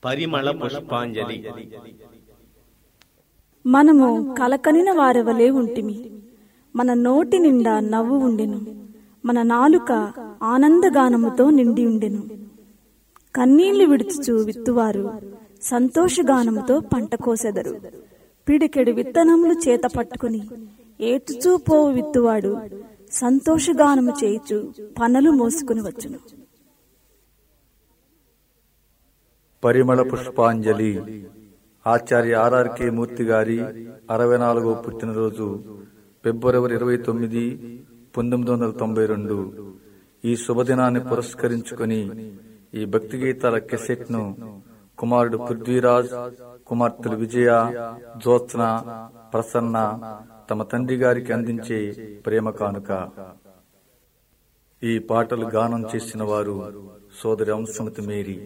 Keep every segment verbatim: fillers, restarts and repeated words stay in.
పరిమళ పుష్పాంజలి. మనము కలకనిన వారెవలే ఉంటిమి, మన నోటి నిండా నవ్వు ఉండెను, మన నాలుక ఆనందగానముతో నిండి ఉండెను. కన్నీళ్లు విడుచుచు విత్తువారు సంతోషగానముతో పంట కోసెదరు. పిడికెడు విత్తనములు చేత పట్టుకుని ఏటుచూ పోవు విత్తువాడు సంతోషగానము చేయుచు పనలు మోసుకుని వచ్చును. పరిమళ పుష్పాంజలి. ఆచార్య ఆర్ఆర్కే మూర్తి గారి అరవై నాలుగవ పుట్టినరోజు ఫిబ్రవరి ఇరవై తొమ్మిది పంతొమ్మిది వందల తొంభై రెండు. ఈ శుభదినాన్ని పురస్కరించుకుని ఈ భక్తి గీతాల కెసెట్ ను కుమారుడు పృథ్వీరాజ్, కుమార్తెలు విజయ, జ్యోత్స్న, ప్రసన్న తమ తండ్రి గారికి అందించే ప్రేమ కానుక. ఈ పాటలు గానం చేసిన వారు సోదరి అంశమతి మేరీ.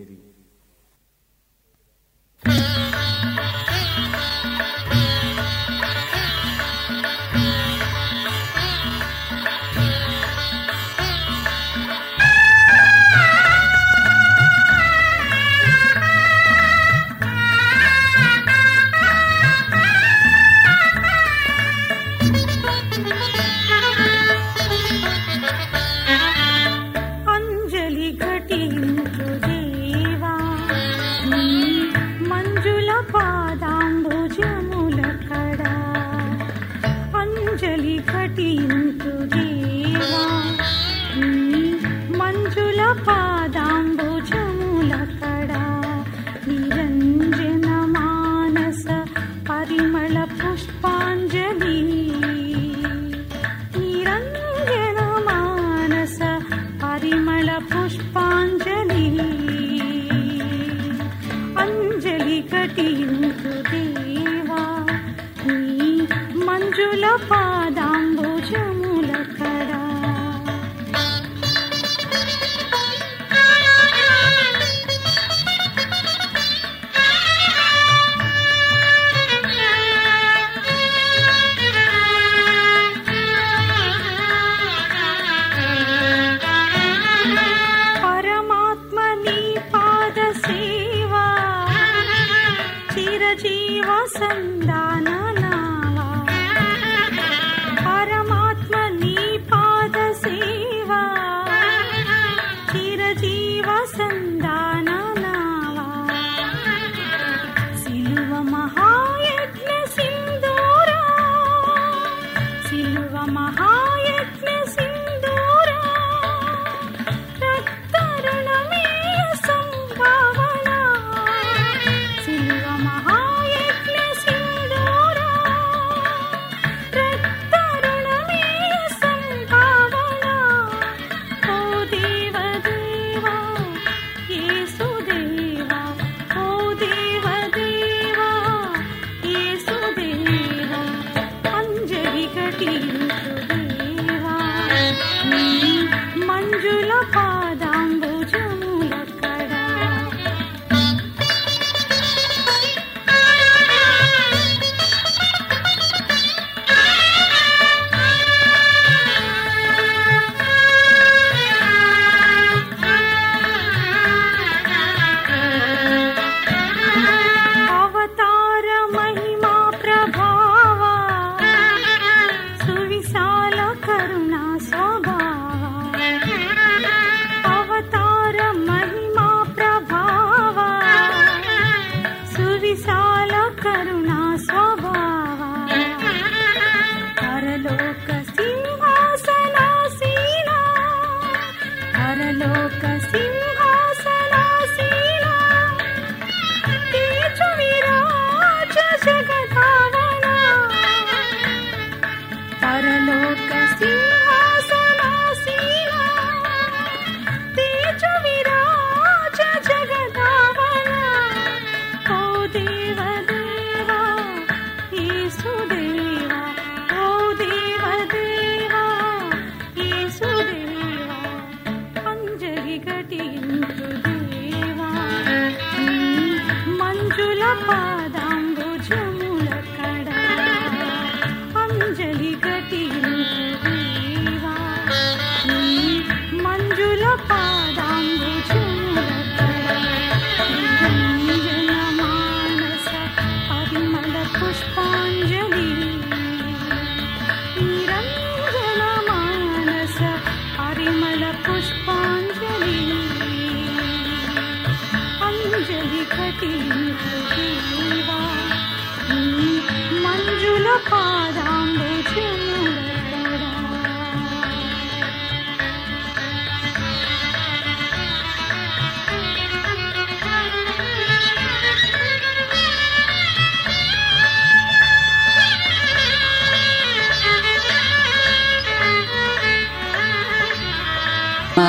మంజుల పాదాంబుజముల కడ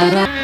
రా